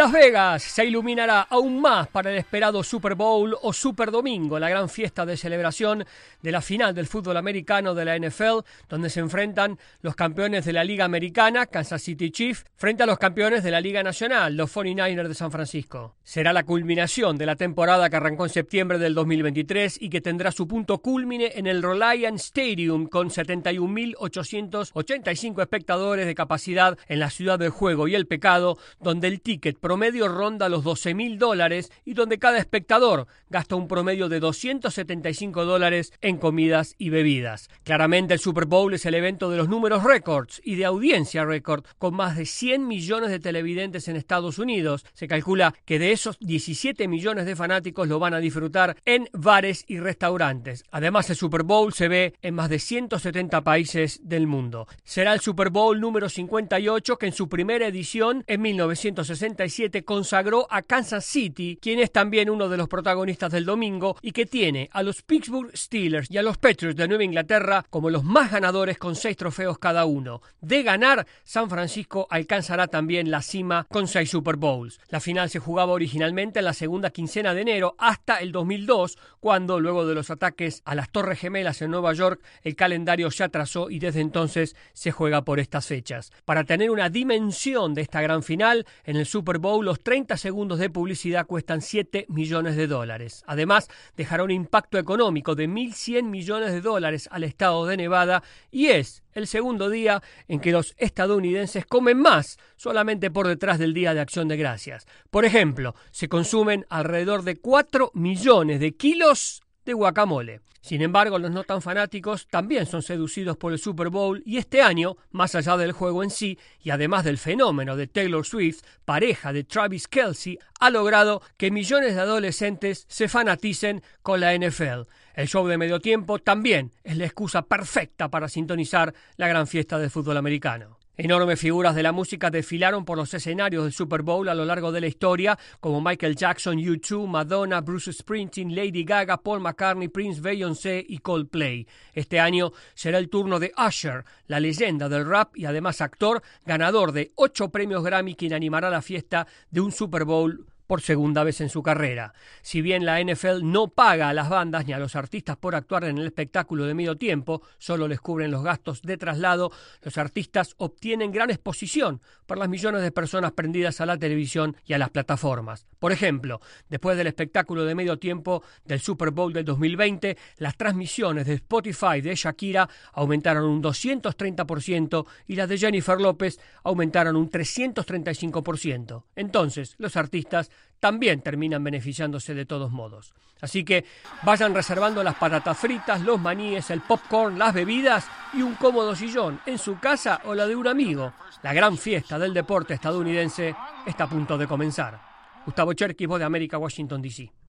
Las Vegas se iluminará aún más para el esperado Super Bowl o Super Domingo, la gran fiesta de celebración de la final del fútbol americano de la NFL, donde se enfrentan los campeones de la Liga Americana, Kansas City Chiefs, frente a los campeones de la Liga Nacional, los 49ers de San Francisco. Será la culminación de la temporada que arrancó en septiembre del 2023 y que tendrá su punto cúlmine en el Reliant Stadium con 71.885 espectadores de capacidad en la ciudad del juego y el pecado, donde el ticket promedio ronda los $12.000 y donde cada espectador gasta un promedio de $275 en comidas y bebidas. Claramente el Super Bowl es el evento de los números récords y de audiencia récord, con más de 100 millones de televidentes en Estados Unidos. Se calcula que de esos 17 millones de fanáticos lo van a disfrutar en bares y restaurantes. Además, el Super Bowl se ve en más de 170 países del mundo. Será el Super Bowl número 58 que en su primera edición en 1967 consagró a Kansas City, quien es también uno de los protagonistas del domingo y que tiene a los Pittsburgh Steelers y a los Patriots de Nueva Inglaterra como los más ganadores con 6 trofeos cada uno. De ganar, San Francisco alcanzará también la cima con 6 Super Bowls. La final se jugaba originalmente en la segunda quincena de enero hasta el 2002, cuando luego de los ataques a las Torres Gemelas en Nueva York, el calendario se atrasó y desde entonces se juega por estas fechas. Para tener una dimensión de esta gran final, en el Super Bowl los 30 segundos de publicidad cuestan $7 millones. Además, dejará un impacto económico de $1.100 millones al estado de Nevada y es el segundo día en que los estadounidenses comen más, solamente por detrás del Día de Acción de Gracias. Por ejemplo, se consumen alrededor de 4 millones de kilos de guacamole. Sin embargo, los no tan fanáticos también son seducidos por el Super Bowl y este año, más allá del juego en sí y además del fenómeno de Taylor Swift, pareja de Travis Kelce, ha logrado que millones de adolescentes se fanaticen con la NFL. El show de medio tiempo también es la excusa perfecta para sintonizar la gran fiesta del fútbol americano. Enormes figuras de la música desfilaron por los escenarios del Super Bowl a lo largo de la historia, como Michael Jackson, U2, Madonna, Bruce Springsteen, Lady Gaga, Paul McCartney, Prince, Beyoncé y Coldplay. Este año será el turno de Usher, la leyenda del rap y además actor, ganador de 8 premios Grammy, quien animará la fiesta de un Super Bowl por segunda vez en su carrera. Si bien la NFL no paga a las bandas ni a los artistas por actuar en el espectáculo de medio tiempo, solo les cubren los gastos de traslado, los artistas obtienen gran exposición por las millones de personas prendidas a la televisión y a las plataformas. Por ejemplo, después del espectáculo de medio tiempo del Super Bowl del 2020, las transmisiones de Spotify de Shakira aumentaron un 230% y las de Jennifer López aumentaron un 335%. Entonces, los artistas también terminan beneficiándose de todos modos. Así que vayan reservando las patatas fritas, los maníes, el popcorn, las bebidas y un cómodo sillón en su casa o la de un amigo. La gran fiesta del deporte estadounidense está a punto de comenzar. Gustavo Cherkis, Voz de América, Washington, D.C.